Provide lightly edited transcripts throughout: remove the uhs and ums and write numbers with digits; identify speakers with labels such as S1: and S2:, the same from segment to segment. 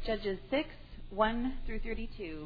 S1: Judges 6, 1 through 32.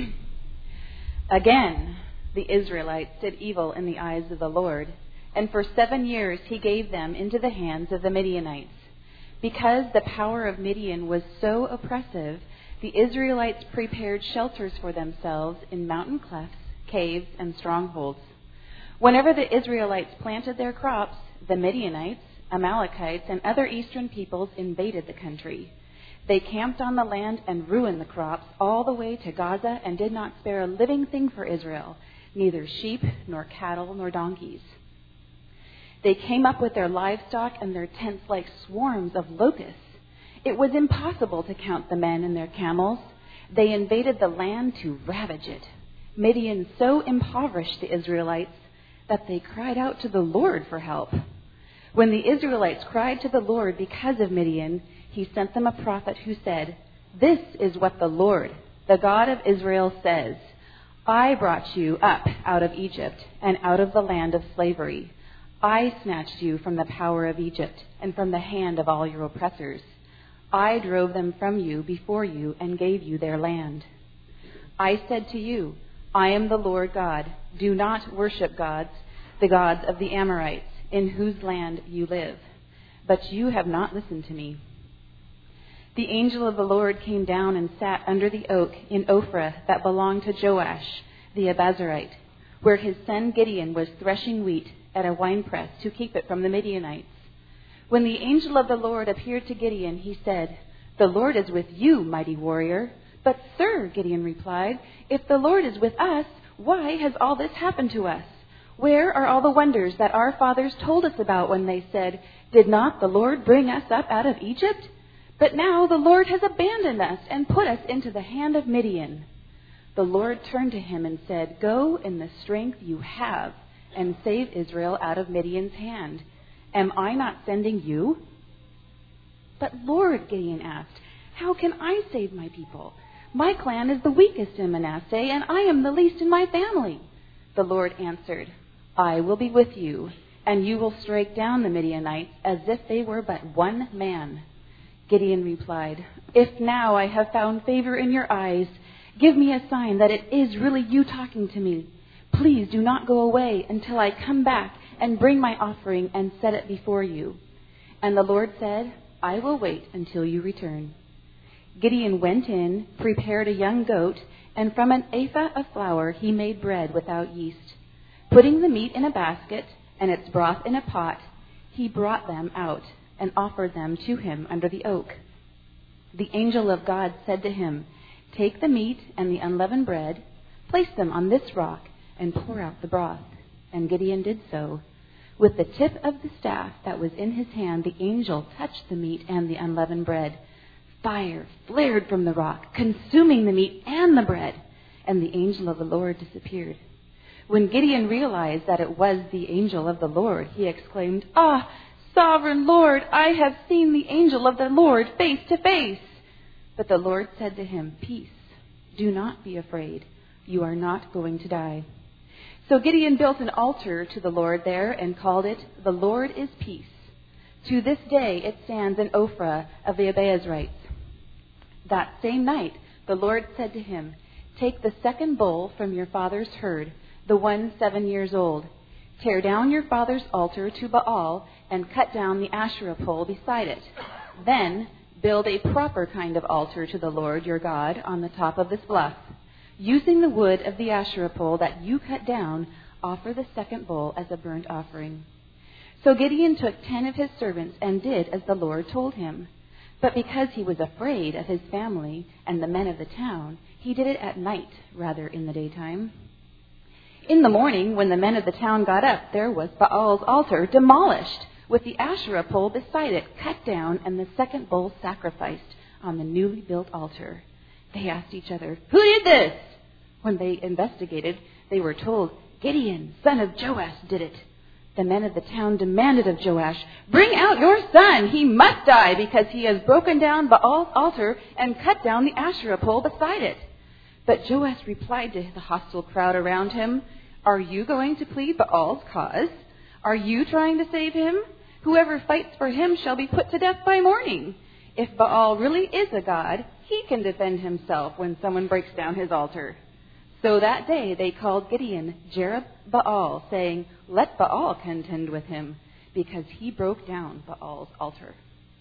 S1: Again, the Israelites did evil in the eyes of the Lord, and for 7 years he gave them into the hands of the Midianites. Because the power of Midian was so oppressive, the Israelites prepared shelters for themselves in mountain clefts, caves, and strongholds. Whenever the Israelites planted their crops, the Midianites, Amalekites, and other eastern peoples invaded the country. They camped on the land and ruined the crops all the way to Gaza and did not spare a living thing for Israel, neither sheep nor cattle nor donkeys. They came up with their livestock and their tents like swarms of locusts. It was impossible to count the men and their camels. They invaded the land to ravage it. Midian so impoverished the Israelites that they cried out to the Lord for help. When the Israelites cried to the Lord because of Midian, he sent them a prophet who said, "This is what the Lord, the God of Israel, says. I brought you up out of Egypt and out of the land of slavery. I snatched you from the power of Egypt and from the hand of all your oppressors. I drove them from you before you and gave you their land. I said to you, I am the Lord God. Do not worship the gods of the Amorites, in whose land you live. But you have not listened to me." The angel of the Lord came down and sat under the oak in Ophrah that belonged to Joash, the Abiezrite, where his son Gideon was threshing wheat at a winepress to keep it from the Midianites. When the angel of the Lord appeared to Gideon, he said, "The Lord is with you, mighty warrior." "But, sir," Gideon replied, "if the Lord is with us, why has all this happened to us? Where are all the wonders that our fathers told us about when they said, 'Did not the Lord bring us up out of Egypt?' But now the Lord has abandoned us and put us into the hand of Midian." The Lord turned to him and said, "Go in the strength you have and save Israel out of Midian's hand. Am I not sending you?" "But Lord," Gideon asked, "how can I save my people? My clan is the weakest in Manasseh, and I am the least in my family." The Lord answered, "I will be with you, and you will strike down the Midianites as if they were but one man." Gideon replied, "If now I have found favor in your eyes, give me a sign that it is really you talking to me. Please do not go away until I come back and bring my offering and set it before you." And the Lord said, "I will wait until you return." Gideon went in, prepared a young goat, and from an ephah of flour he made bread without yeast. Putting the meat in a basket and its broth in a pot, he brought them out and offered them to him under the oak. The angel of God said to him, "Take the meat and the unleavened bread, place them on this rock, and pour out the broth." And Gideon did so. With the tip of the staff that was in his hand, the angel touched the meat and the unleavened bread. Fire flared from the rock, consuming the meat and the bread, and the angel of the Lord disappeared. When Gideon realized that it was the angel of the Lord, he exclaimed, "Ah, sovereign Lord, I have seen the angel of the Lord face to face." But the Lord said to him, "Peace, do not be afraid. You are not going to die." So Gideon built an altar to the Lord there and called it, "The Lord is Peace." To this day it stands in Ophrah of the Abiezrites. That same night the Lord said to him, "Take the second bull from your father's herd, the one 7 years old. Tear down your father's altar to Baal and cut down the Asherah pole beside it. Then build a proper kind of altar to the Lord your God on the top of this bluff. Using the wood of the Asherah pole that you cut down, offer the second bull as a burnt offering." So Gideon took 10 of his servants and did as the Lord told him. But because he was afraid of his family and the men of the town, he did it at night rather than in the daytime. In the morning, when the men of the town got up, there was Baal's altar demolished, with the Asherah pole beside it cut down and the second bull sacrificed on the newly built altar. They asked each other, "Who did this?" When they investigated, they were told, "Gideon, son of Joash, did it." The men of the town demanded of Joash, "Bring out your son. He must die because he has broken down Baal's altar and cut down the Asherah pole beside it." But Joash replied to the hostile crowd around him, "Are you going to plead Baal's cause? Are you trying to save him? Whoever fights for him shall be put to death by morning. If Baal really is a god, he can defend himself when someone breaks down his altar." So that day they called Gideon Jerub-Baal, saying, "Let Baal contend with him, because he broke down Baal's altar."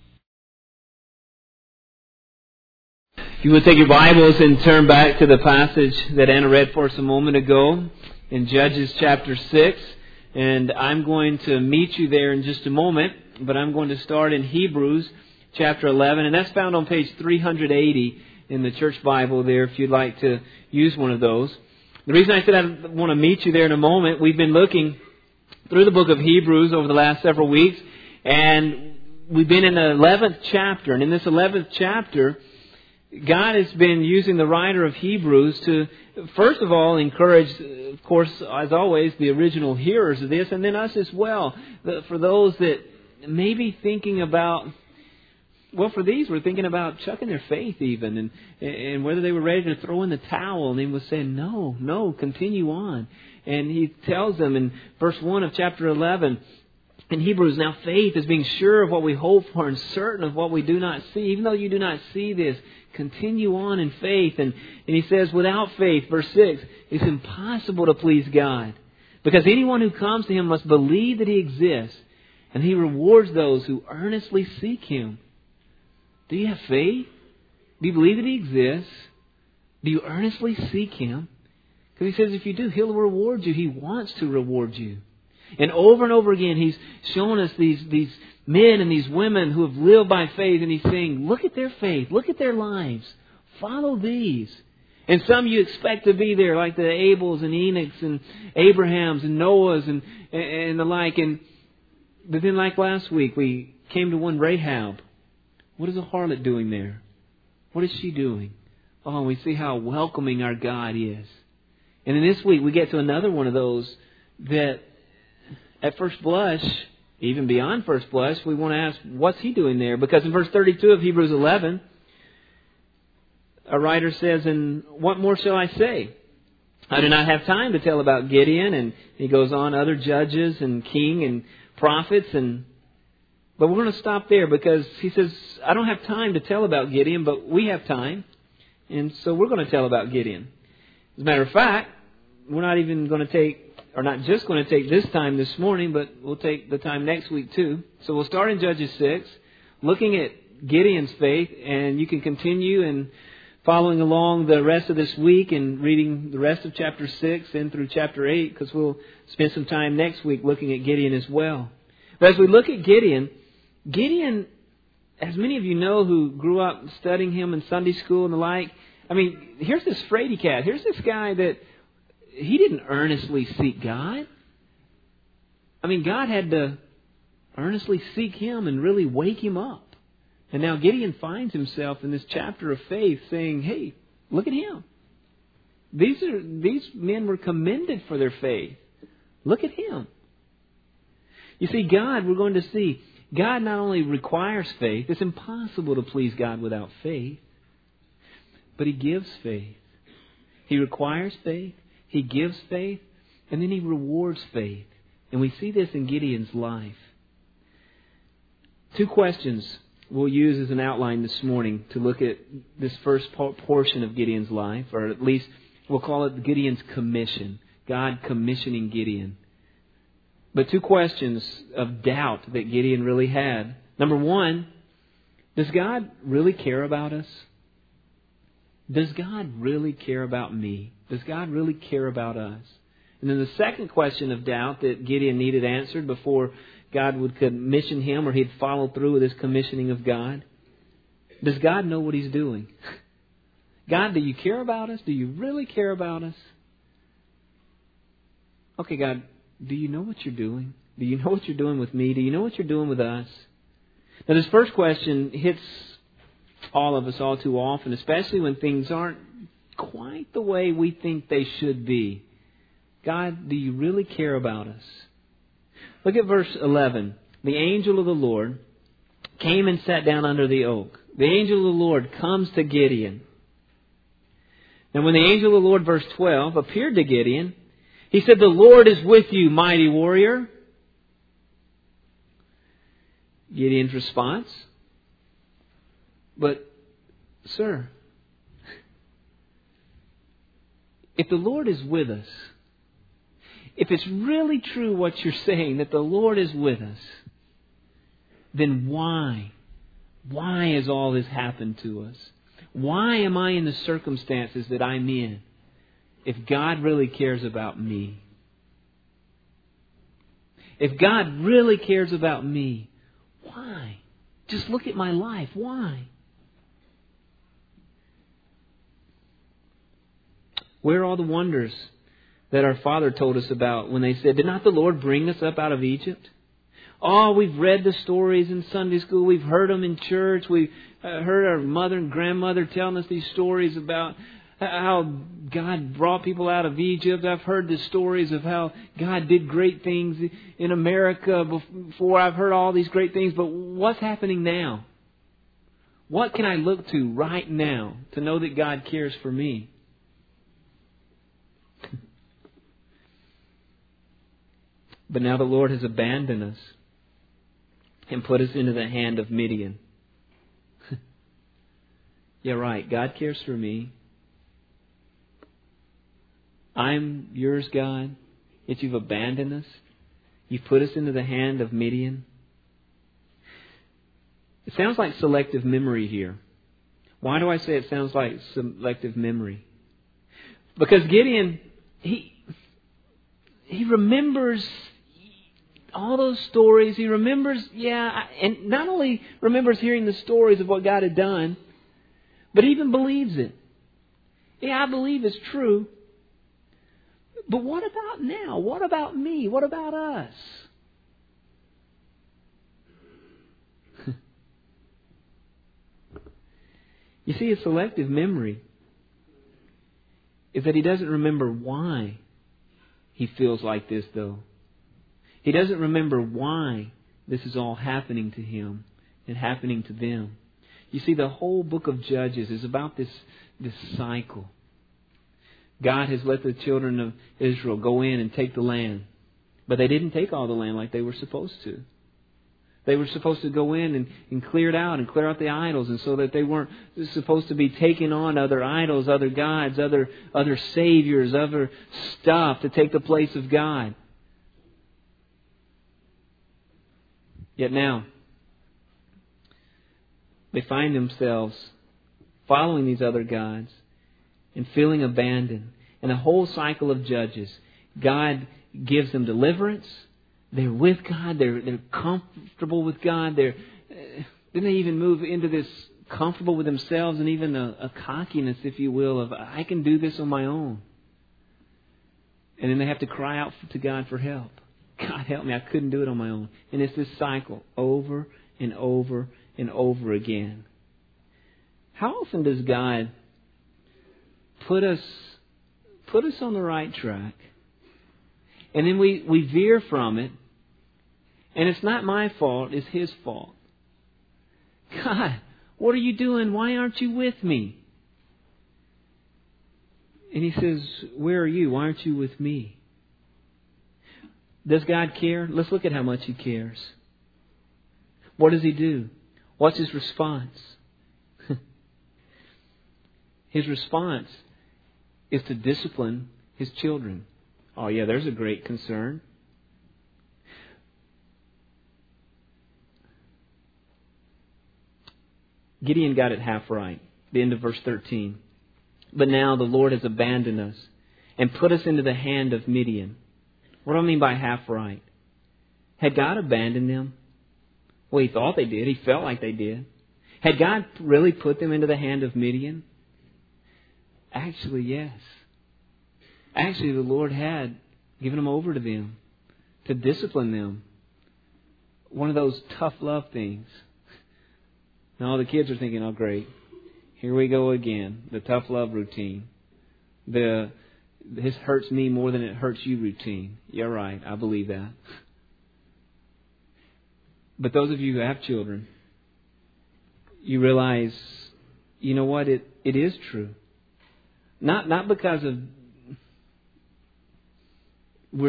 S2: If you would take your Bibles and turn back to the passage that Anna read for us a moment ago in Judges chapter 6. And I'm going to meet you there in just a moment, but I'm going to start in Hebrews chapter 11. And that's found on page 380 in the Church Bible there if you'd like to use one of those. The reason I said I want to meet you there in a moment, we've been looking through the book of Hebrews over the last several weeks, and we've been in the 11th chapter. And in this 11th chapter, God has been using the writer of Hebrews to, first of all, encourage, of course, as always, the original hearers of this, and then us as well. For those that may be thinking about, well, for these, we're thinking about chucking their faith even, and whether they were ready to throw in the towel, and he was saying, no, continue on. And he tells them in verse 1 of chapter 11, in Hebrews, "Now faith is being sure of what we hope for and certain of what we do not see." Even though you do not see this, continue on in faith. And he says, without faith, verse 6, it's impossible to please God. Because anyone who comes to Him must believe that He exists, and He rewards those who earnestly seek Him. Do you have faith? Do you believe that He exists? Do you earnestly seek Him? Because He says if you do, He'll reward you. He wants to reward you. And over again, He's shown us these men and these women who have lived by faith. And He's saying, look at their faith. Look at their lives. Follow these. And some you expect to be there, like the Abels and Enochs and Abrahams and Noahs and the like. But then like last week, we came to one Rahab. What is a harlot doing there? What is she doing? Oh, we see how welcoming our God is. And then this week, we get to another one of those that at first blush, even beyond first blush, we want to ask, what's he doing there? Because in verse 32 of Hebrews 11, a writer says, "And what more shall I say? I do not have time to tell about Gideon." And he goes on, other judges and king and prophets. But we're going to stop there because he says, I don't have time to tell about Gideon, but we have time. And so we're going to tell about Gideon. As a matter of fact, we're not even going to take, or not just going to take this time this morning, but we'll take the time next week too. So we'll start in Judges 6, looking at Gideon's faith, and you can continue and following along the rest of this week and reading the rest of chapter 6 and through chapter 8, because we'll spend some time next week looking at Gideon as well. But as we look at Gideon, as many of you know who grew up studying him in Sunday school and the like, I mean, here's this fraidy cat. Here's this guy that he didn't earnestly seek God. I mean, God had to earnestly seek him and really wake him up. And now Gideon finds himself in this chapter of faith saying, hey, look at him. These men were commended for their faith. Look at him. You see, God, we're going to see, God not only requires faith, it's impossible to please God without faith, but He gives faith. He requires faith, He gives faith, and then He rewards faith. And we see this in Gideon's life. Two questions we'll use as an outline this morning to look at this first portion of Gideon's life, or at least we'll call it Gideon's commission, God commissioning Gideon. But two questions of doubt that Gideon really had. Number one, does God really care about us? Does God really care about me? Does God really care about us? And then the second question of doubt that Gideon needed answered before God would commission him or he'd follow through with his commissioning of God. Does God know what He's doing? God, do you care about us? Do you really care about us? Okay, God, do you know what you're doing? Do you know what you're doing with me? Do you know what you're doing with us? Now, this first question hits all of us all too often, especially when things aren't quite the way we think they should be. God, do you really care about us? Look at verse 11. The angel of the Lord came and sat down under the oak. The angel of the Lord comes to Gideon. Now, when the angel of the Lord, verse 12, appeared to Gideon, he said, "The Lord is with you, mighty warrior." Gideon's response, But, sir, if the Lord is with us, if it's really true what you're saying, that the Lord is with us, then why? Why has all this happened to us? Why am I in the circumstances that I'm in if God really cares about me? If God really cares about me, why? Just look at my life. Why? Where are all the wonders that our Father told us about when they said, did not the Lord bring us up out of Egypt? Oh, we've read the stories in Sunday school. We've heard them in church. We've heard our mother and grandmother telling us these stories about how God brought people out of Egypt. I've heard the stories of how God did great things in America before. I've heard all these great things. But what's happening now? What can I look to right now to know that God cares for me? But now the Lord has abandoned us and put us into the hand of Midian. Yeah, right. God cares for me. I'm yours, God. Yet you've abandoned us. You've put us into the hand of Midian. It sounds like selective memory here. Why do I say it sounds like selective memory? Because Gideon, he remembers all those stories. He remembers, and not only remembers hearing the stories of what God had done, but even believes it. Yeah, I believe it's true. But what about now? What about me? What about us? You see, a selective memory is that he doesn't remember why he feels like this, though. He doesn't remember why this is all happening to him and happening to them. You see, the whole book of Judges is about this cycle. God has let the children of Israel go in and take the land. But they didn't take all the land like they were supposed to. They were supposed to go in and clear it out and clear out the idols, and so that they weren't supposed to be taking on other idols, other gods, other saviors, other stuff to take the place of God. Yet now, they find themselves following these other gods and feeling abandoned. And the whole cycle of Judges, God gives them deliverance. They're with God. They're comfortable with God. Then they even move into this comfortable with themselves and even a cockiness, if you will, of I can do this on my own. And then they have to cry out to God for help. God help me, I couldn't do it on my own. And it's this cycle over and over and over again. How often does God put us on the right track, and then we veer from it, and it's not my fault, it's His fault? God, what are you doing? Why aren't you with me? And He says, where are you? Why aren't you with me? Does God care? Let's look at how much He cares. What does He do? What's His response? His response is to discipline His children. Oh yeah, there's a great concern. Gideon got it half right. The end of verse 13. But now the Lord has abandoned us and put us into the hand of Midian. What do I mean by half right? Had God abandoned them? Well, He thought they did. He felt like they did. Had God really put them into the hand of Midian? Actually, yes. Actually, the Lord had given them over to them to discipline them. One of those tough love things. Now, all the kids are thinking, oh, great. Here we go again. The tough love routine. This hurts me more than it hurts you routine. You're right. I believe that. But those of you who have children, you realize, you know what? It is true. Not because of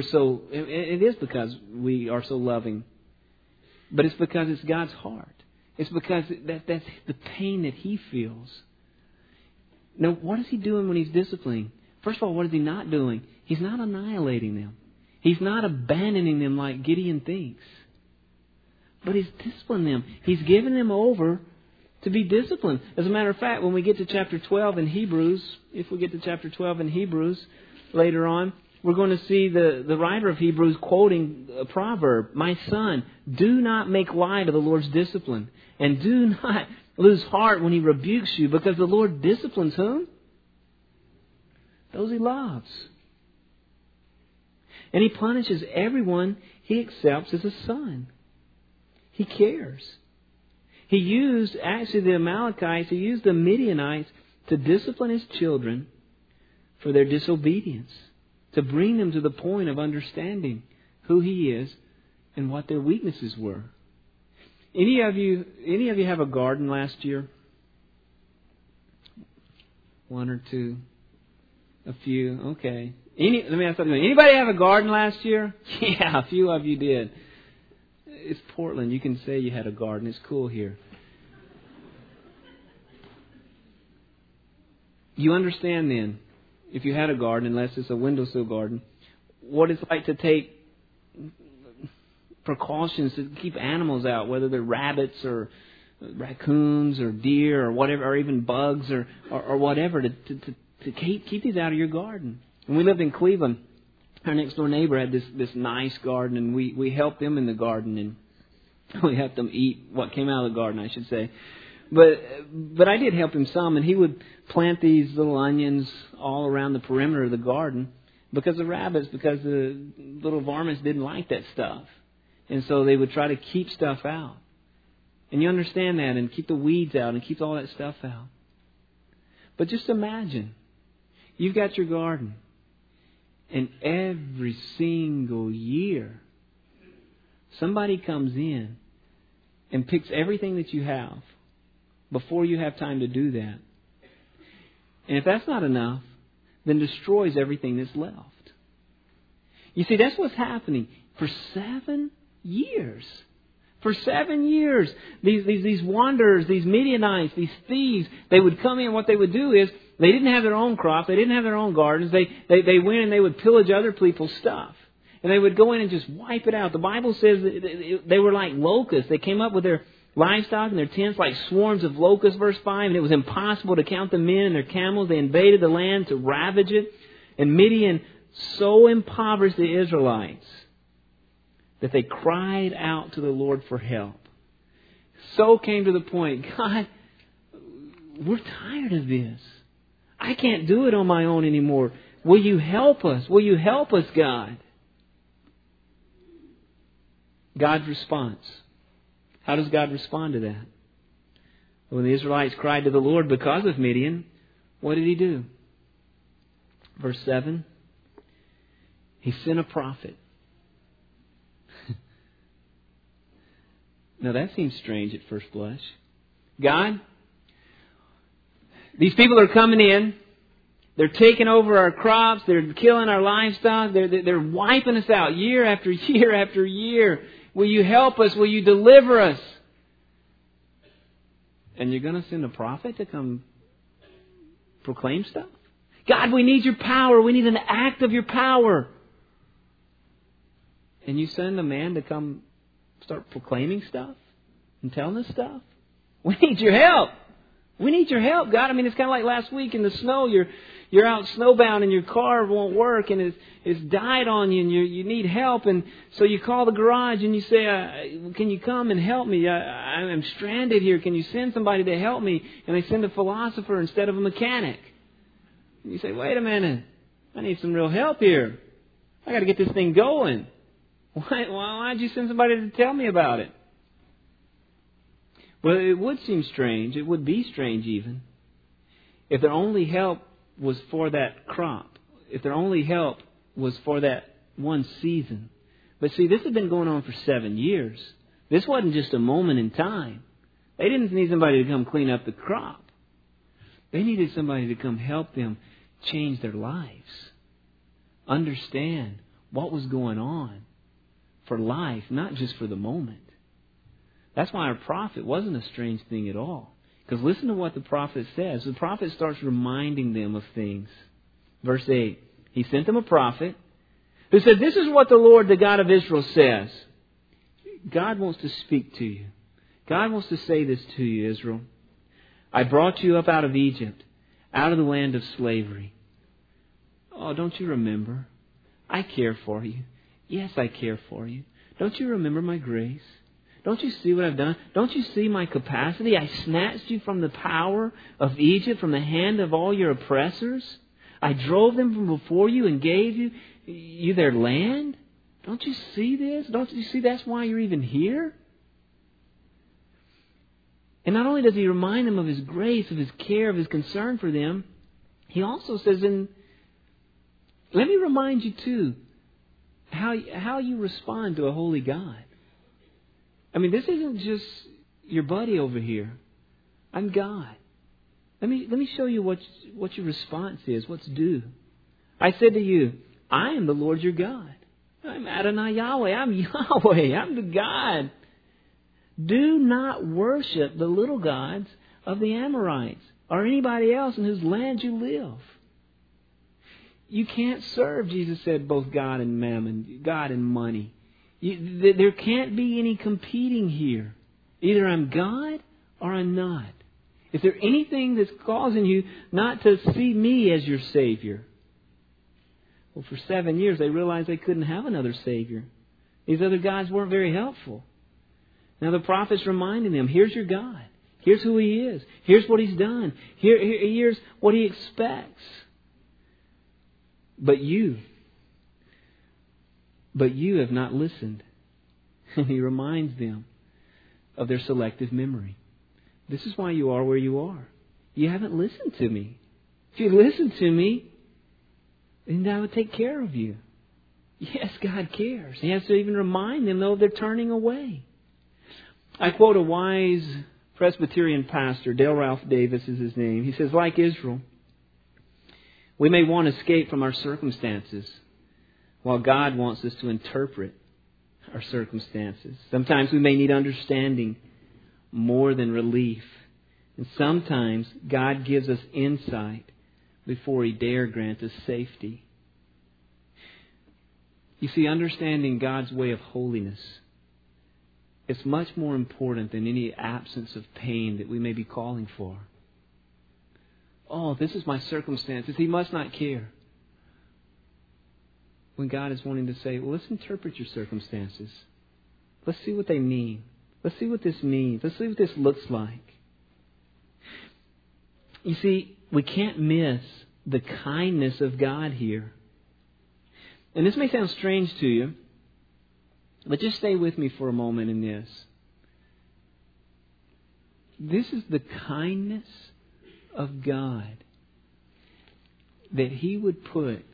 S2: it is because we are so loving, but it's because it's God's heart. It's because that's the pain that he feels. Now, what is he doing when he's disciplining? First of all, what is he not doing? He's not annihilating them. He's not abandoning them like Gideon thinks. But he's disciplining them. He's giving them over to be disciplined. As a matter of fact, when we get to chapter 12 in Hebrews, if we get to chapter 12 in Hebrews later on, we're going to see the writer of Hebrews quoting a proverb. My son, do not make light of the Lord's discipline. And do not lose heart when He rebukes you, because the Lord disciplines whom? Those He loves. And He punishes everyone He accepts as a son. He cares. He used, actually, the Amalekites, He used the Midianites to discipline His children for their disobedience, to bring them to the point of understanding who He is and what their weaknesses were. Any of you have a garden last year? One or two? A few? Okay. Let me ask something. Anybody have a garden last year? Yeah, a few of you did. It's Portland. You can say you had a garden. It's cool here. You understand then, if you had a garden, unless it's a windowsill garden, what it's like to take precautions to keep animals out, whether they're rabbits or raccoons or deer or whatever, or even bugs or whatever, to keep these out of your garden. When we lived in Cleveland, our next door neighbor had this nice garden, and we helped them in the garden, and we helped them eat what came out of the garden, I should say. But I did help him some, and he would plant these little onions all around the perimeter of the garden because the rabbits, because the little varmints didn't like that stuff. And so they would try to keep stuff out. And you understand that, and keep the weeds out and keep all that stuff out. But just imagine, you've got your garden, and every single year, somebody comes in and picks everything that you have before you have time to do that. And if that's not enough, then destroys everything that's left. You see, that's what's happening for 7 years. For 7 years, these wanderers, these Midianites, these thieves, they would come in. What they would do is, they didn't have their own crop. They didn't have their own gardens. They went and they would pillage other people's stuff. And they would go in and just wipe it out. The Bible says that they were like locusts. They came up with their livestock and their tents like swarms of locusts, verse 5. And it was impossible to count the men and their camels. They invaded the land to ravage it. And Midian so impoverished the Israelites that they cried out to the Lord for help. So came to the point, God, we're tired of this. I can't do it on my own anymore. Will you help us? Will you help us, God? God's response. How does God respond to that? When the Israelites cried to the Lord because of Midian, what did He do? Verse 7, He sent a prophet. Now that seems strange at first blush. God, these people are coming in. They're taking over our crops. They're killing our livestock. They're wiping us out year after year after year. Will you help us? Will you deliver us? And you're going to send a prophet to come proclaim stuff? God, we need your power. We need an act of your power. And you send a man to come start proclaiming stuff and telling us stuff? We need your help. We need your help, God. I mean, it's kind of like last week in the snow. You're out snowbound and your car won't work and it's died on you and you need help. And so you call the garage and you say, can you come and help me? I'm stranded here. Can you send somebody to help me? And they send a philosopher instead of a mechanic. And you say, wait a minute. I need some real help here. I got to get this thing going. Why'd you send somebody to tell me about it? Well, it would seem strange. It would be strange even if their only help was for that crop. If their only help was for that one season. But see, this had been going on for 7 years. This wasn't just a moment in time. They didn't need somebody to come clean up the crop. They needed somebody to come help them change their lives. Understand what was going on for life, not just for the moment. That's why our prophet wasn't a strange thing at all. Because listen to what the prophet says. The prophet starts reminding them of things. Verse 8. He sent them a prophet who said, this is what the Lord, the God of Israel, says. God wants to speak to you. God wants to say this to you, Israel. I brought you up out of Egypt, out of the land of slavery. Oh, don't you remember? I care for you. Yes, I care for you. Don't you remember my grace? Don't you see what I've done? Don't you see my capacity? I snatched you from the power of Egypt, from the hand of all your oppressors. I drove them from before you and gave you their land. Don't you see this? Don't you see that's why you're even here? And not only does he remind them of his grace, of his care, of his concern for them, he also says, let me remind you too, how you respond to a holy God. I mean, this isn't just your buddy over here. I'm God. Let me show you what your response is, what's due. I said to you, I am the Lord your God. I'm Adonai Yahweh. I'm Yahweh. I'm the God. Do not worship the little gods of the Amorites or anybody else in whose land you live. You can't serve, Jesus said, both God and mammon, God and money. There can't be any competing here. Either I'm God or I'm not. Is there anything that's causing you not to see me as your Savior? Well, for 7 years they realized they couldn't have another Savior. These other gods weren't very helpful. Now the prophet's reminding them, here's your God. Here's who He is. Here's what He's done. Here's what He expects. But you have not listened. And He reminds them of their selective memory. This is why you are where you are. You haven't listened to me. If you listened to me, then I would take care of you. Yes, God cares. He has to even remind them, though, they're turning away. I quote a wise Presbyterian pastor, Dale Ralph Davis is his name. He says, like Israel, we may want to escape from our circumstances, while God wants us to interpret our circumstances. Sometimes we may need understanding more than relief. And sometimes God gives us insight before He dare grant us safety. You see, understanding God's way of holiness is much more important than any absence of pain that we may be calling for. Oh, this is my circumstances. He must not care. When God is wanting to say, well, let's interpret your circumstances. Let's see what they mean. Let's see what this means. Let's see what this looks like. You see, we can't miss the kindness of God here. And this may sound strange to you, but just stay with me for a moment in this. This is the kindness of God, that He would put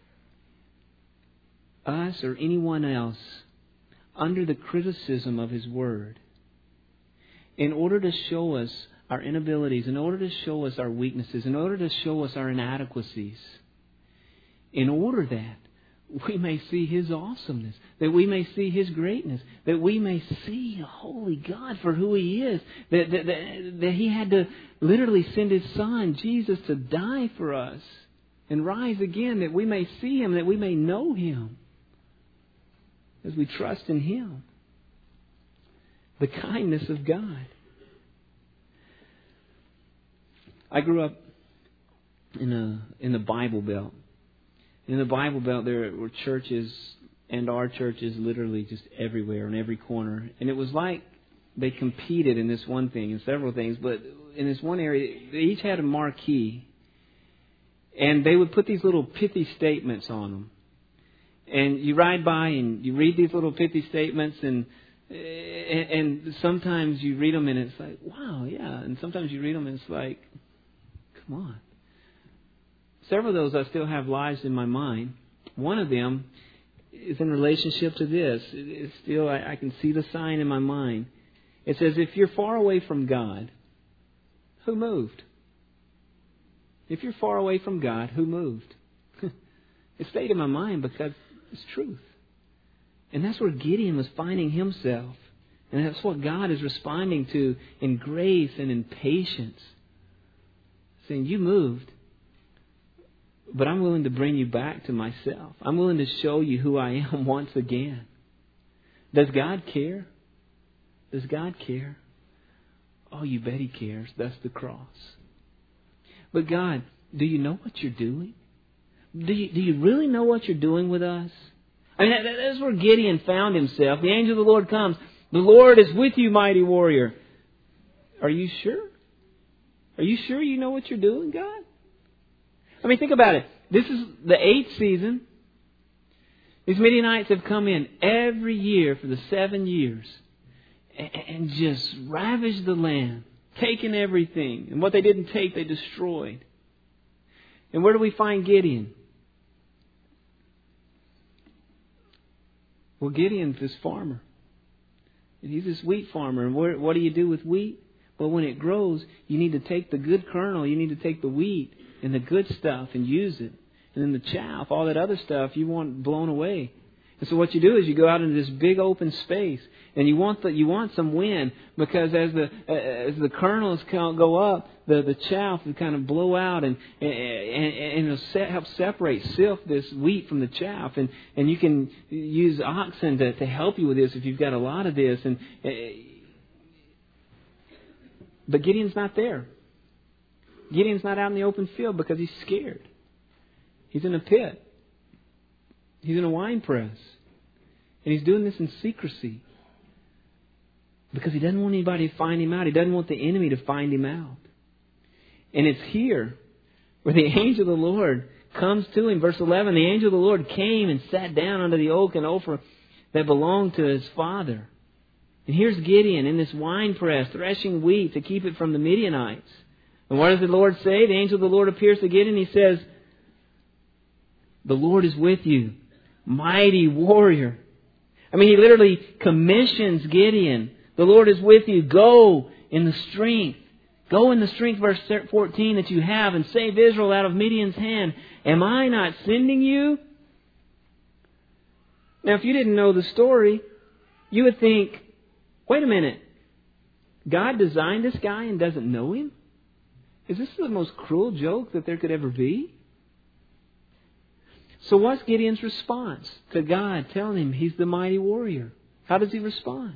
S2: us or anyone else under the criticism of His Word in order to show us our inabilities, in order to show us our weaknesses, in order to show us our inadequacies, in order that we may see His awesomeness, that we may see His greatness, that we may see a holy God for who He is, that He had to literally send His Son, Jesus, to die for us and rise again, that we may see Him, that we may know Him as we trust in Him. The kindness of God. I grew up in the Bible Belt. In the Bible Belt, there were churches, and our churches literally just everywhere, in every corner. And it was like they competed in this one thing, in several things, but in this one area, they each had a marquee. And they would put these little pithy statements on them. And you ride by and you read these little pithy statements, and sometimes you read them and it's like, wow, yeah. And sometimes you read them and it's like, come on. Several of those I still have lives in my mind. One of them is in relationship to this. It's still, I can see the sign in my mind. It says, if you're far away from God, who moved? If you're far away from God, who moved? It stayed in my mind because it's truth. And that's where Gideon was finding himself. And that's what God is responding to in grace and in patience. Saying, you moved, but I'm willing to bring you back to myself. I'm willing to show you who I am once again. Does God care? Does God care? Oh, you bet He cares. That's the cross. But God, do you know what you're doing? Do you really know what you're doing with us? I mean, that's where Gideon found himself. The angel of the Lord comes. The Lord is with you, mighty warrior. Are you sure? Are you sure you know what you're doing, God? I mean, think about it. This is the 8th season. These Midianites have come in every year for the 7 years and just ravaged the land, taken everything. And what they didn't take, they destroyed. And where do we find Gideon? Well, Gideon's this farmer. And he's this wheat farmer. And what do you do with wheat? Well, when it grows, you need to take the good kernel, you need to take the wheat and the good stuff and use it. And then the chaff, all that other stuff, you want blown away. And so what you do is you go out into this big open space, and you want some wind, because as the kernels go up, the chaff will kind of blow out and it'll help separate, sift this wheat from the chaff, and you can use oxen to help you with this if you've got a lot of this. But Gideon's not there. Gideon's not out in the open field because he's scared. He's in a pit. He's in a wine press. And he's doing this in secrecy. Because he doesn't want anybody to find him out. He doesn't want the enemy to find him out. And it's here where the angel of the Lord comes to him. Verse 11, the angel of the Lord came and sat down under the oak and Ophrah that belonged to his father. And here's Gideon in this wine press, threshing wheat to keep it from the Midianites. And what does the Lord say? The angel of the Lord appears to Gideon. He says, the Lord is with you, mighty warrior. I mean, he literally commissions Gideon. The Lord is with you. Go in the strength. Go in the strength, verse 14, that you have, and save Israel out of Midian's hand. Am I not sending you? Now, if you didn't know the story, you would think, wait a minute. God designed this guy and doesn't know him? Is this the most cruel joke that there could ever be? So what's Gideon's response to God telling him he's the mighty warrior? How does he respond?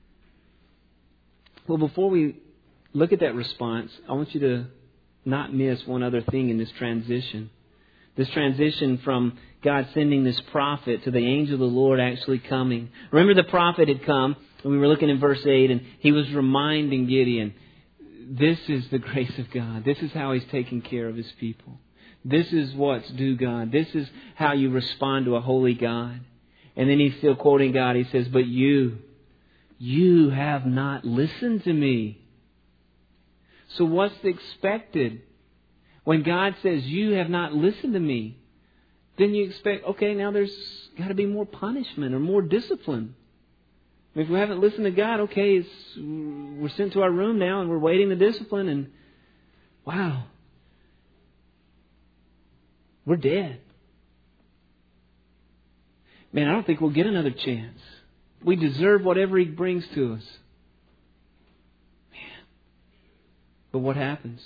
S2: Well, before we look at that response, I want you to not miss one other thing in this transition. This transition from God sending this prophet to the angel of the Lord actually coming. Remember, the prophet had come, and we were looking in verse 8, and he was reminding Gideon, this is the grace of God. This is how He's taking care of His people. This is what's due God. This is how you respond to a holy God. And then he's still quoting God. He says, but you have not listened to me. So what's expected? When God says, you have not listened to me, then you expect, okay, now there's got to be more punishment or more discipline. If we haven't listened to God, okay, we're sent to our room now and we're waiting the discipline, and wow, we're dead. Man, I don't think we'll get another chance. We deserve whatever He brings to us. Man. But what happens?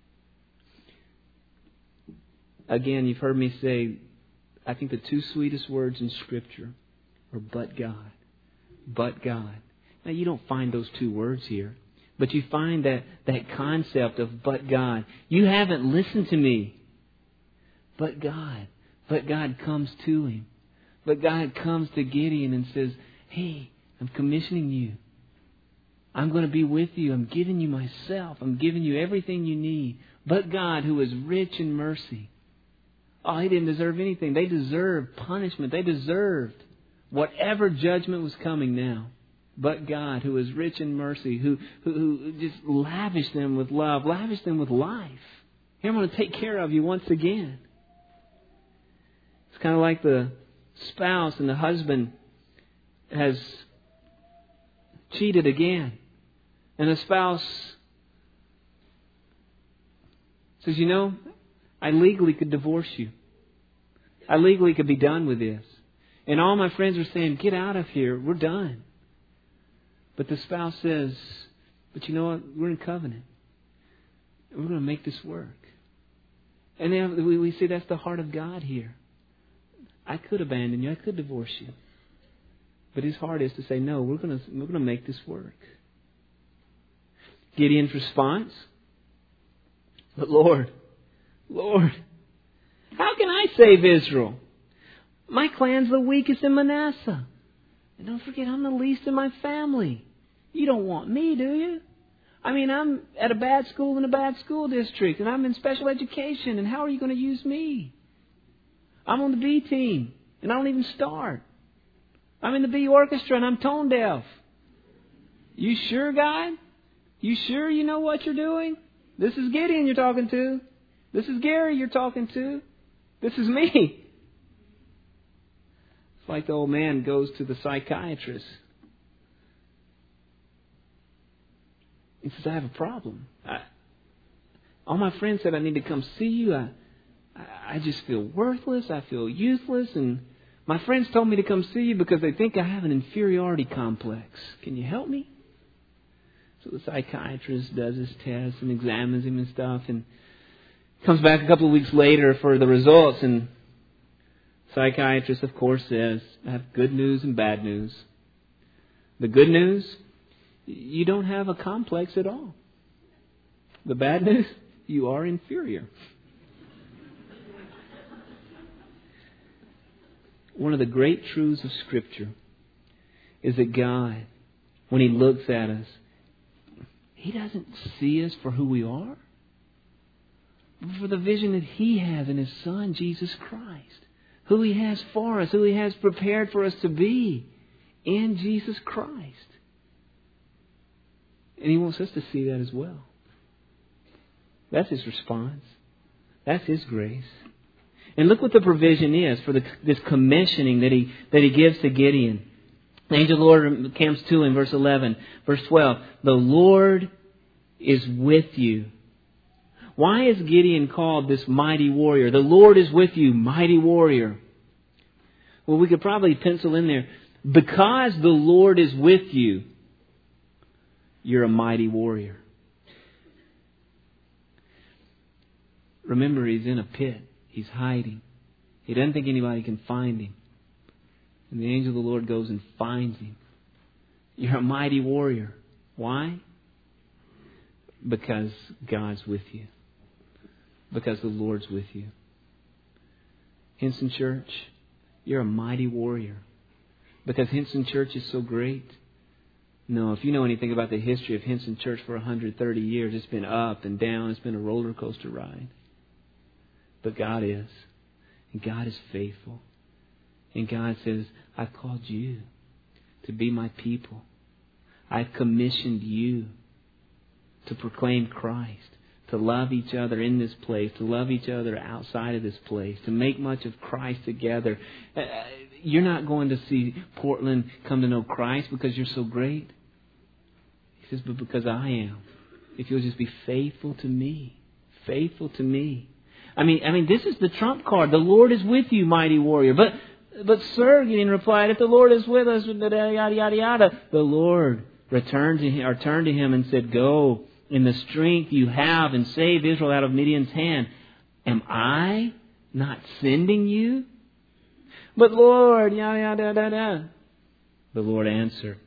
S2: Again, you've heard me say, I think the two sweetest words in Scripture are but God. But God. Now, you don't find those two words here, but you find that concept of but God. You haven't listened to me. But God. But God comes to him. But God comes to Gideon and says, hey, I'm commissioning you. I'm going to be with you. I'm giving you myself. I'm giving you everything you need. But God, who is rich in mercy. Oh, he didn't deserve anything. They deserved punishment. They deserved whatever judgment was coming now. But God, who is rich in mercy, who just lavished them with love, lavished them with life. Here, I'm going to take care of you once again. It's kind of like the spouse and the husband has cheated again. And the spouse says, you know, I legally could divorce you. I legally could be done with this. And all my friends are saying, get out of here. We're done. But the spouse says, but you know what? We're in covenant. We're going to make this work. And then we see that's the heart of God here. I could abandon you. I could divorce you. But His heart is to say, no, we're going to make this work. Gideon's response, but Lord, how can I save Israel? My clan's the weakest in Manasseh. And don't forget, I'm the least in my family. You don't want me, do you? I mean, I'm at a bad school in a bad school district, and I'm in special education, and how are you going to use me? I'm on the B team, and I don't even start. I'm in the B orchestra, and I'm tone deaf. You sure, God? You sure you know what you're doing? This is Gideon you're talking to. This is Gary you're talking to. This is me. It's like the old man goes to the psychiatrist. He says, I have a problem. All my friends said I need to come see you. I just feel worthless. I feel useless. And my friends told me to come see you because they think I have an inferiority complex. Can you help me? So the psychiatrist does his test and examines him and stuff. And comes back a couple of weeks later for the results. And the psychiatrist, of course, says, I have good news and bad news. The good news, you don't have a complex at all. The bad news, you are inferior. One of the great truths of Scripture is that God, when He looks at us, He doesn't see us for who we are, but for the vision that He has in His Son, Jesus Christ. Who He has for us, who He has prepared for us to be in Jesus Christ. And He wants us to see that as well. That's His response. That's His grace. And look what the provision is for this commissioning that He gives to Gideon. The angel of the Lord comes to in verse 11. Verse 12. The Lord is with you. Why is Gideon called this mighty warrior? The Lord is with you, mighty warrior. Well, we could probably pencil in there, because the Lord is with you, you're a mighty warrior. Remember, he's in a pit. He's hiding. He doesn't think anybody can find him. And the angel of the Lord goes and finds him. You're a mighty warrior. Why? Because God's with you. Because the Lord's with you. Hinson Church, you're a mighty warrior. Because Hinson Church is so great. No, if you know anything about the history of Hinson Church for 130 years, it's been up and down. It's been a roller coaster ride. But God is. And God is faithful. And God says, I've called you to be my people. I've commissioned you to proclaim Christ, to love each other in this place, to love each other outside of this place, to make much of Christ together. You're not going to see Portland come to know Christ because you're so great. He says, but because I am. If you'll just be faithful to me. Faithful to me. I mean, this is the trump card. The Lord is with you, mighty warrior. But sir, Gideon replied, if the Lord is with us, yada, yada, yada. The Lord turned to him and said, go in the strength you have and save Israel out of Midian's hand. Am I not sending you? But Lord, yada, yada, yada. The Lord answered,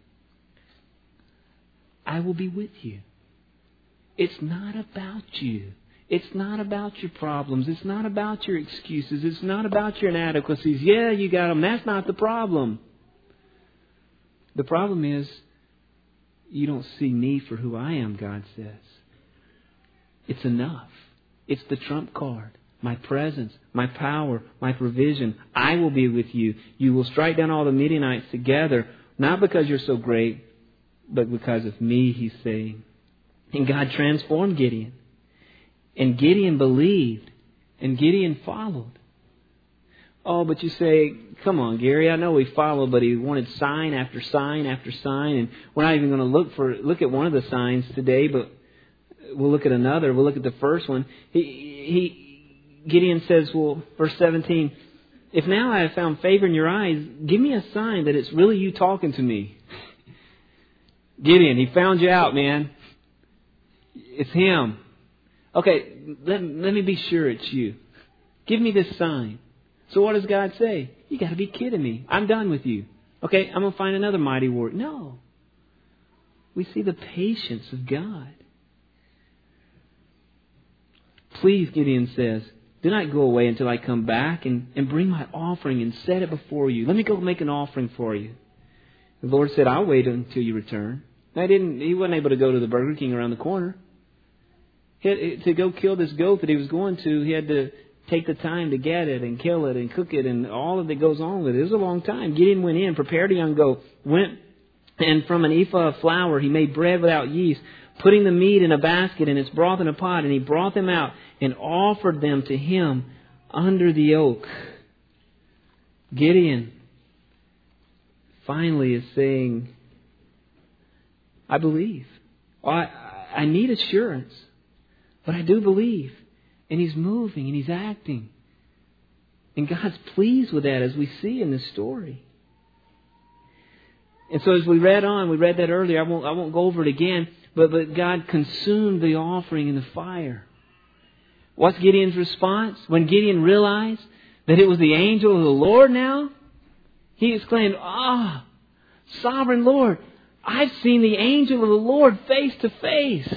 S2: I will be with you. It's not about you. It's not about your problems. It's not about your excuses. It's not about your inadequacies. Yeah, you got them. That's not the problem. The problem is you don't see me for who I am, God says. It's enough. It's the trump card. My presence, my power, my provision. I will be with you. You will strike down all the Midianites together, not because you're so great, but because of me, he's saying. And God transformed Gideon. And Gideon believed. And Gideon followed. Oh, but you say, come on, Gary, I know he followed, but he wanted sign after sign after sign. And we're not even going to look at one of the signs today, but we'll look at another. We'll look at the first one. Gideon says, well, verse 17, if now I have found favor in your eyes, give me a sign that it's really you talking to me. Gideon, he found you out, man. It's him. Okay, let me be sure it's you. Give me this sign. So what does God say? You got to be kidding me. I'm done with you. Okay, I'm going to find another mighty warrior. No. We see the patience of God. Please, Gideon says, do not go away until I come back and bring my offering and set it before you. Let me go make an offering for you. The Lord said, I'll wait until you return. Now, he wasn't able to go to the Burger King around the corner. To go kill this goat that he was going to, he had to take the time to get it and kill it and cook it and all of it goes on with it. It was a long time. Gideon went in, prepared a young goat, went, and from an ephah of flour he made bread without yeast, putting the meat in a basket and its broth in a pot, and he brought them out and offered them to him under the oak. Gideon finally is saying, I believe. I need assurance, but I do believe. And he's moving and he's acting. And God's pleased with that, as we see in this story. And so as we read that earlier, I won't go over it again, but God consumed the offering in the fire. What's Gideon's response? When Gideon realized that it was the angel of the Lord now, he exclaimed, Sovereign Lord, I've seen the angel of the Lord face to face.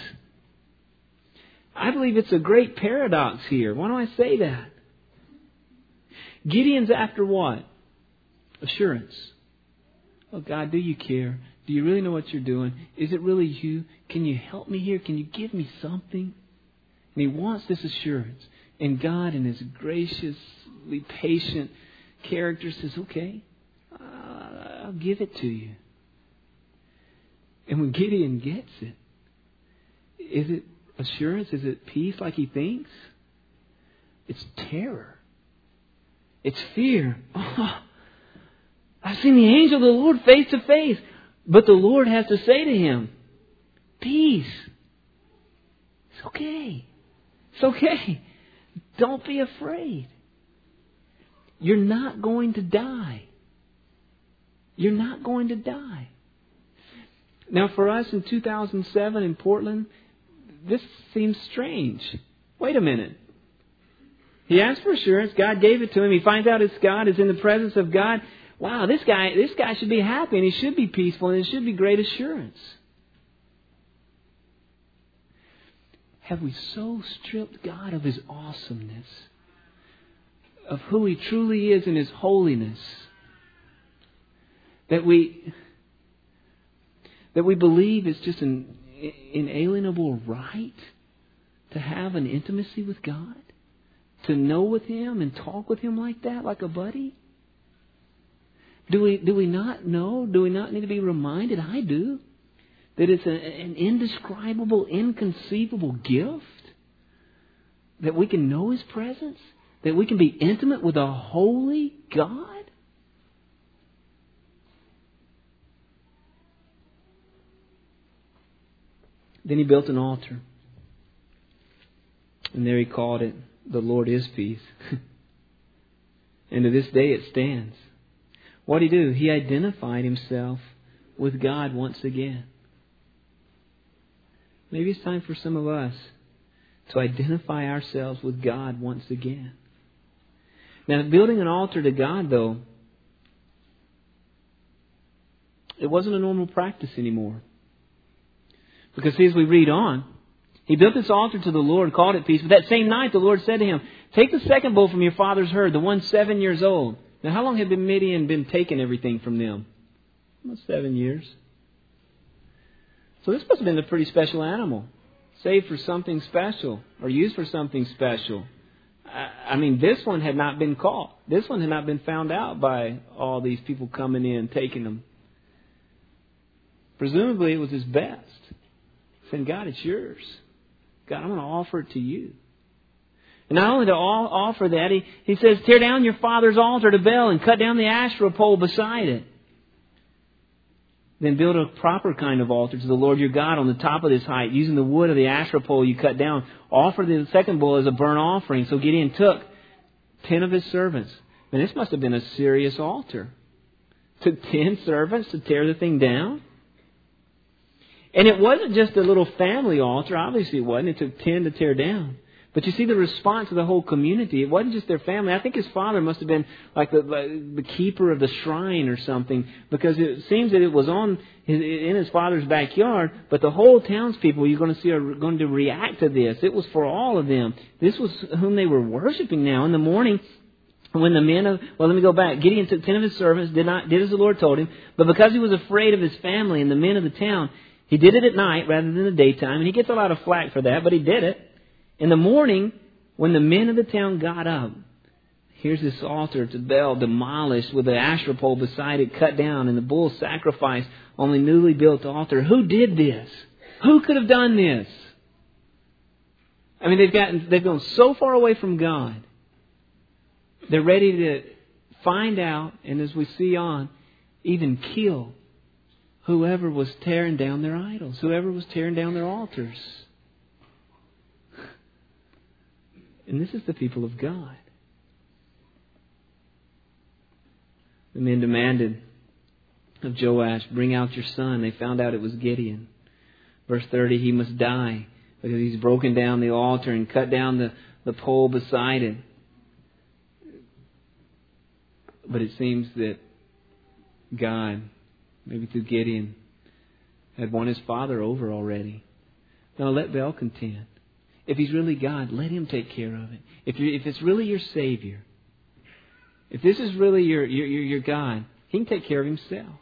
S2: I believe it's a great paradox here. Why do I say that? Gideon's after what? Assurance. Oh God, do you care? Do you really know what you're doing? Is it really you? Can you help me here? Can you give me something? And he wants this assurance. And God, in His graciously patient character, says, okay, I'll give it to you. And when Gideon gets it, is it assurance? Is it peace like he thinks? It's terror. It's fear. I've seen the angel of the Lord face to face. But the Lord has to say to him, peace. It's okay. It's okay. Don't be afraid. You're not going to die. You're not going to die. Now for us in 2007 in Portland, this seems strange. Wait a minute. He asked for assurance. God gave it to him. He finds out it's God. Is in the presence of God. Wow, this guy should be happy and he should be peaceful and it should be great assurance. Have we so stripped God of His awesomeness, of who He truly is in His holiness, that we believe it's just an inalienable right to have an intimacy with God, to know with Him and talk with Him like that, like a buddy? Do we not know? Do we not need to be reminded? I do. That it's an indescribable, inconceivable gift. That we can know His presence. That we can be intimate with a holy God. Then he built an altar. And there he called it, The Lord is Peace. And to this day it stands. What did he do? He identified himself with God once again. Maybe it's time for some of us to identify ourselves with God once again. Now, building an altar to God, though, it wasn't a normal practice anymore. Because see, as we read on, he built this altar to the Lord, called it peace. But that same night, the Lord said to him, take the second bull from your father's herd, the one 7 years old. Now, how long had Midian been taking everything from them? Well, 7 years. So this must have been a pretty special animal, saved for something special or used for something special. I mean, this one had not been caught. This one had not been found out by all these people coming in, taking them. Presumably, it was his best. Saying, God, it's yours. God, I'm going to offer it to you. And not only to offer that, he says, tear down your father's altar to Baal and cut down the Asherah pole beside it. Then build a proper kind of altar to the Lord your God on the top of this height, using the wood of the Asherah pole you cut down. Offer the second bull as a burnt offering. So Gideon took 10 of his servants. And this must have been a serious altar. Took 10 servants to tear the thing down. And it wasn't just a little family altar. Obviously it wasn't. It took 10 to tear down. But you see the response of the whole community. It wasn't just their family. I think his father must have been like the keeper of the shrine or something, because it seems that it was in his father's backyard. But the whole townspeople you're going to see are going to react to this. It was for all of them. This was whom they were worshiping now. In the morning, when the men of... Well, let me go back. Gideon took 10 of his servants, did as the Lord told him. But because he was afraid of his family and the men of the town, he did it at night rather than the daytime. And he gets a lot of flack for that, but he did it. In the morning, when the men of the town got up, here's this altar to Baal demolished with the Asherah pole beside it cut down and the bull sacrificed on the newly built altar. Who did this? Who could have done this? I mean, they've gone so far away from God. They're ready to find out, and as we see on, even kill whoever was tearing down their idols, whoever was tearing down their altars. And this is the people of God. The men demanded of Joash, bring out your son. They found out it was Gideon. Verse 30, he must die because he's broken down the altar and cut down the pole beside it. But it seems that God, maybe through Gideon, had won his father over already. Now let Baal contend. If he's really God, let him take care of it. If it's really your Savior, if this is really your God, he can take care of himself.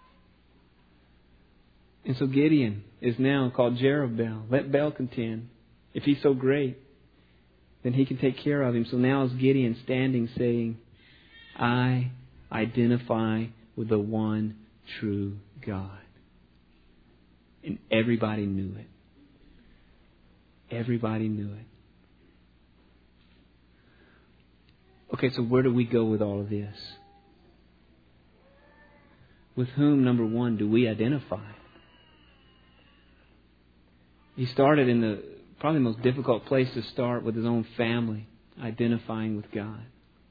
S2: And so Gideon is now called Jerubbaal. Let Baal contend. If he's so great, then he can take care of him. So now is Gideon standing saying, I identify with the one true God. And everybody knew it. Everybody knew it. Okay, so where do we go with all of this? With whom, number one, do we identify? He started in the probably most difficult place to start, with his own family, identifying with God.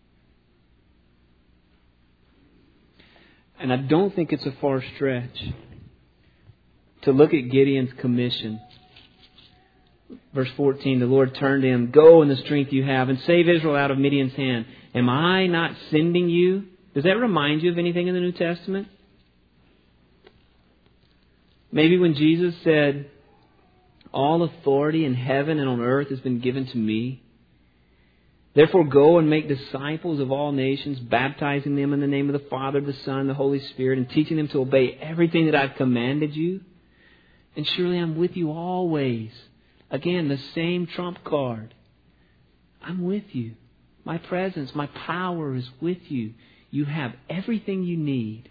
S2: And I don't think it's a far stretch to look at Gideon's commission. Verse 14, the Lord turned to him, go in the strength you have and save Israel out of Midian's hand. Am I not sending you? Does that remind you of anything in the New Testament? Maybe when Jesus said, all authority in heaven and on earth has been given to me. Therefore go and make disciples of all nations, baptizing them in the name of the Father, the Son, and the Holy Spirit, and teaching them to obey everything that I've commanded you. And surely I'm with you always. Again, the same trump card. I'm with you. My presence, my power is with you. You have everything you need.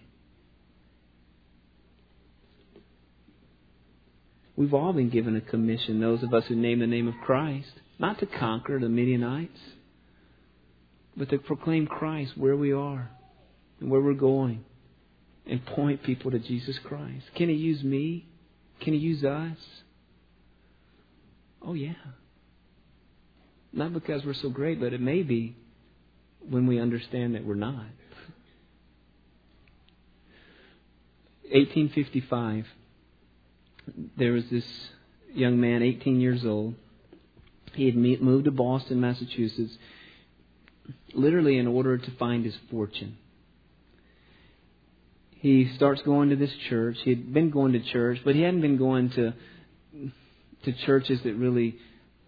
S2: We've all been given a commission, those of us who name the name of Christ, not to conquer the Midianites, but to proclaim Christ where we are and where we're going and point people to Jesus Christ. Can He use me? Can He use us? Oh, yeah. Not because we're so great, but it may be when we understand that we're not. 1855, there was this young man, 18 years old. He had moved to Boston, Massachusetts, literally in order to find his fortune. He starts going to this church. He had been going to church, but he hadn't been going to churches that really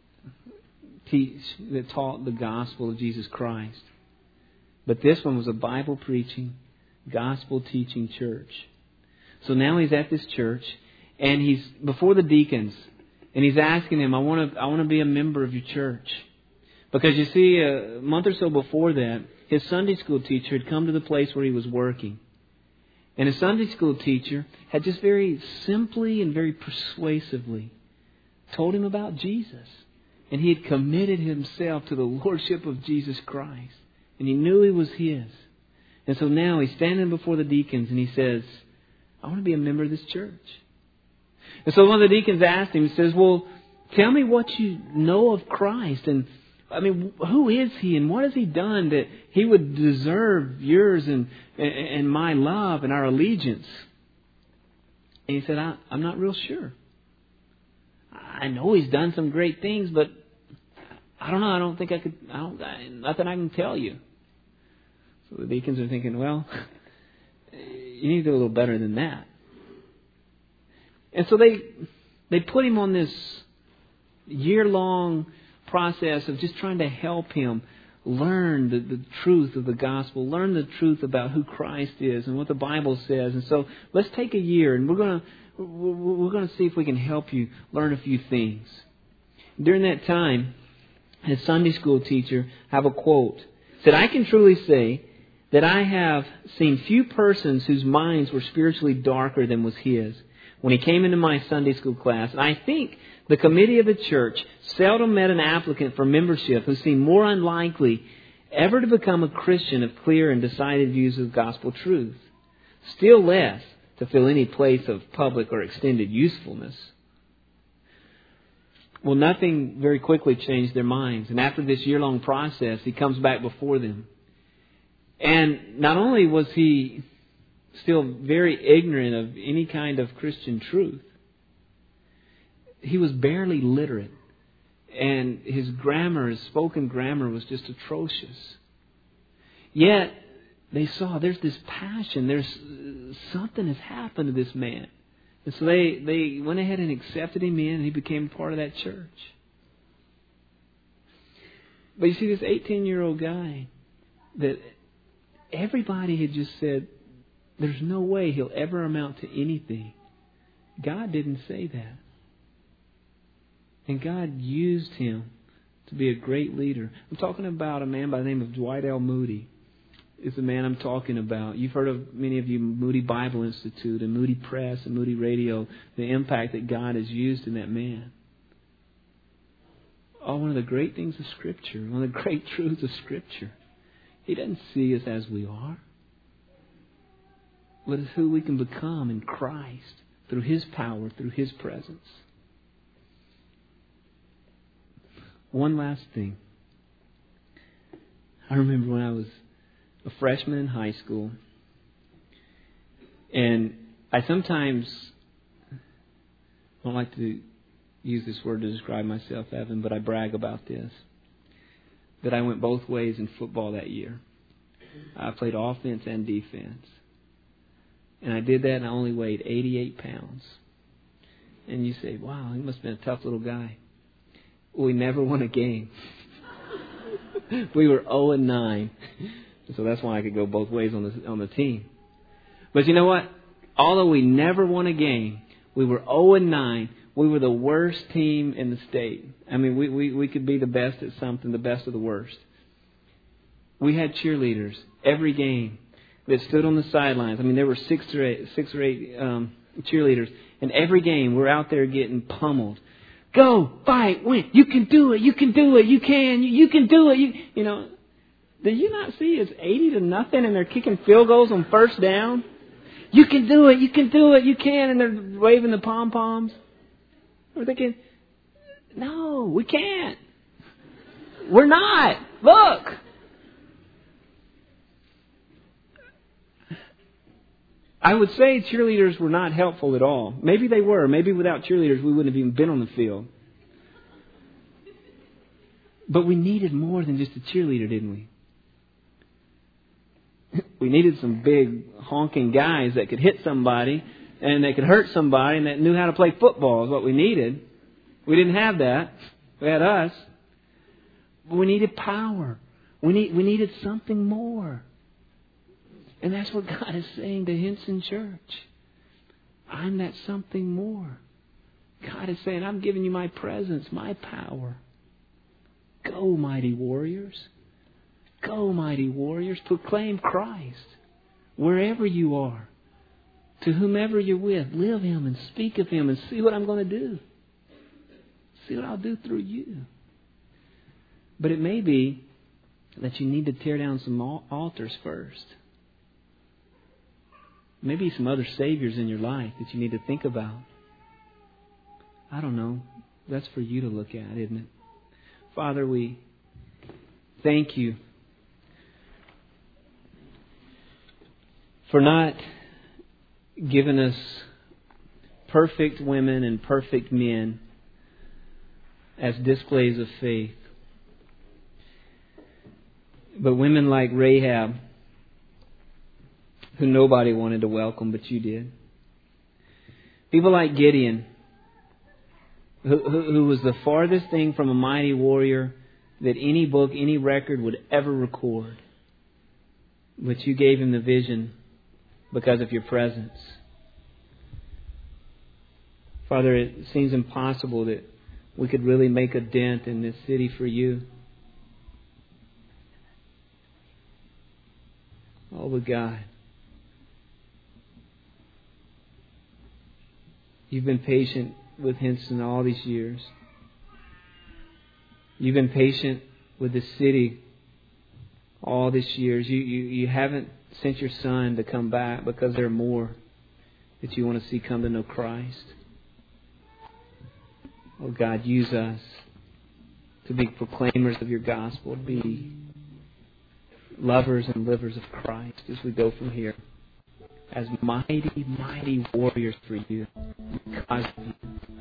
S2: taught the gospel of Jesus Christ. But this one was a Bible preaching, gospel teaching church. So now he's at this church, and he's before the deacons, and he's asking them, I want to be a member of your church. Because you see, a month or so before that, his Sunday school teacher had come to the place where he was working. And his Sunday school teacher had just very simply and very persuasively told him about Jesus. And he had committed himself to the Lordship of Jesus Christ. And he knew He was his. And so now he's standing before the deacons and he says, I want to be a member of this church. And so one of the deacons asked him, he says, well, tell me what you know of Christ. And I mean, who is He and what has He done that He would deserve yours and my love and our allegiance? And he said, I'm not real sure. I know he's done some great things, but I don't know. I don't think I could. Nothing I can tell you. So the deacons are thinking, well, you need to do a little better than that. And so they put him on this year-long process of just trying to help him learn the truth of the gospel, learn the truth about who Christ is and what the Bible says. And so let's take a year, and we're going to see if we can help you learn a few things. During that time, his Sunday school teacher have a quote. Said, I can truly say that I have seen few persons whose minds were spiritually darker than was his when he came into my Sunday school class. And I think the committee of the church seldom met an applicant for membership who seemed more unlikely ever to become a Christian of clear and decided views of gospel truth. Still less to fill any place of public or extended usefulness. Well, nothing very quickly changed their minds. And after this year-long process, he comes back before them. And not only was he still very ignorant of any kind of Christian truth, he was barely literate. And his grammar, his spoken grammar, was just atrocious. Yet, they saw there's this passion, there's something has happened to this man. And so they went ahead and accepted him in, and he became part of that church. But you see, this 18-year-old guy that everybody had just said, there's no way he'll ever amount to anything. God didn't say that. And God used him to be a great leader. I'm talking about a man by the name of Dwight L. Moody. Is the man I'm talking about. You've heard of, many of you, Moody Bible Institute and Moody Press and Moody Radio, the impact that God has used in that man. Oh, one of the great things of Scripture, one of the great truths of Scripture. He doesn't see us as we are, but as who we can become in Christ through His power, through His presence. One last thing. I remember when I was a freshman in high school, and I sometimes don't like to use this word to describe myself, Evan, but I brag about this, that I went both ways in football that year. I played offense and defense, and I did that, and I only weighed 88 pounds. And you say, wow, he must have been a tough little guy. We never won a game. We were 0-9. So that's why I could go both ways on the team. But you know what? Although we never won a game, we were 0-9. We were the worst team in the state. I mean, we could be the best at something, the best of the worst. We had cheerleaders every game that stood on the sidelines. I mean, there were six or eight cheerleaders, and every game we're out there getting pummeled. Go, fight, win. You can do it. You can do it. You can. You can do it. You know. Did you not see it's 80-0 and they're kicking field goals on first down? You can do it. You can do it. You can. And they're waving the pom-poms. We're thinking, no, we can't. We're not. Look. I would say cheerleaders were not helpful at all. Maybe they were. Maybe without cheerleaders we wouldn't have even been on the field. But we needed more than just a cheerleader, didn't we? We needed some big honking guys that could hit somebody and that could hurt somebody and that knew how to play football is what we needed. We didn't have that. We had us. But we needed power. We needed something more. And that's what God is saying to Hinson Church. I'm that something more. God is saying, I'm giving you my presence, my power. Go, mighty warriors. Go, mighty warriors. Proclaim Christ wherever you are. To whomever you're with, live Him and speak of Him and see what I'm going to do. See what I'll do through you. But it may be that you need to tear down some altars first. Maybe some other saviors in your life that you need to think about. I don't know. That's for you to look at, isn't it? Father, we thank you for not giving us perfect women and perfect men as displays of faith. But women like Rahab, who nobody wanted to welcome, but you did. People like Gideon, who was the farthest thing from a mighty warrior that any book, any record would ever record. But you gave him the vision because of your presence. Father, it seems impossible that we could really make a dent in this city for you. Oh, but God, you've been patient with Hinson all these years. You've been patient with the city all these years. You haven't sent your Son to come back because there are more that you want to see come to know Christ. Oh God, use us to be proclaimers of your gospel, to be lovers and livers of Christ as we go from here. As mighty, mighty warriors for you because of you.